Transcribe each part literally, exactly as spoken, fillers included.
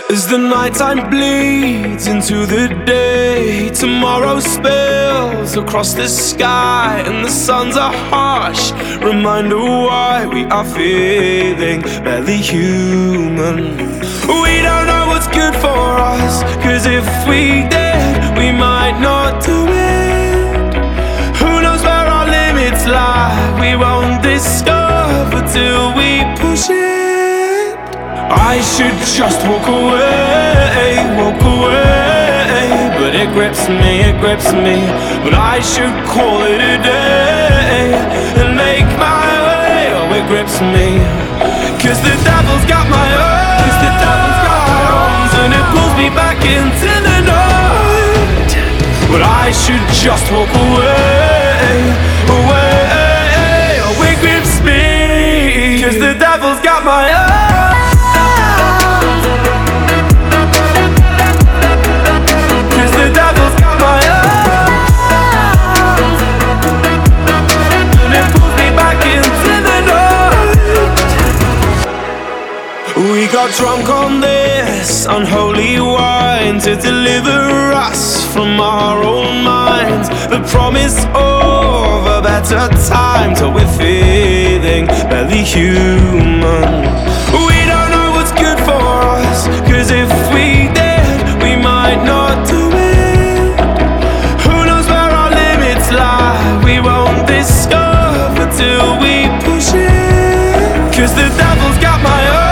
As the nighttime bleeds into the day, tomorrow spills across the sky, and the suns are harsh, reminder why we are feeling barely human. We don't know what's good for us, cause if we did, we might not do it. Who knows where our limits lie? We won't discover till we push it. I should just walk away, walk away, but it grips me, it grips me. But I should call it a day and make my way. Oh, it grips me, cause the devil's got my arms, cause the devil's got my arms, and it pulls me back into the night. But I should just walk away, away. Oh, it grips me, cause the devil's got my arms. We got drunk on this unholy wine to deliver us from our own minds. The promise of a better time till we're feeling barely human. We don't know what's good for us, cause if we did, we might not do it. Who knows where our limits lie? We won't discover till we push it. Cause the devil's got my arms,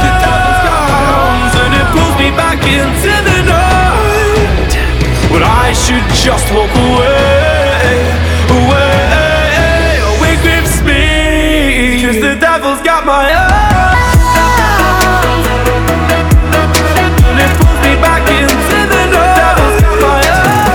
back into the night. But I should just walk away, away. Oh, it grips me, cause the devil's got my arms, and it pulls me back into the night. The devil's got my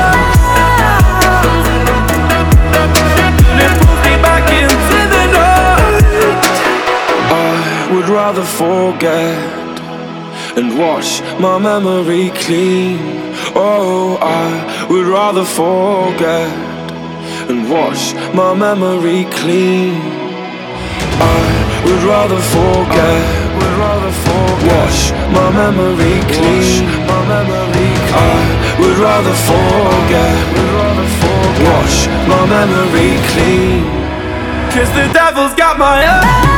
arms, and it pulls me back into the night. I would rather forget and wash my memory clean. Oh, I would rather forget and wash my memory clean. I would rather forget, would rather forget, wash my memory clean. I would rather forget, would rather forget, wash my memory clean. Cause the devil's got my eyes.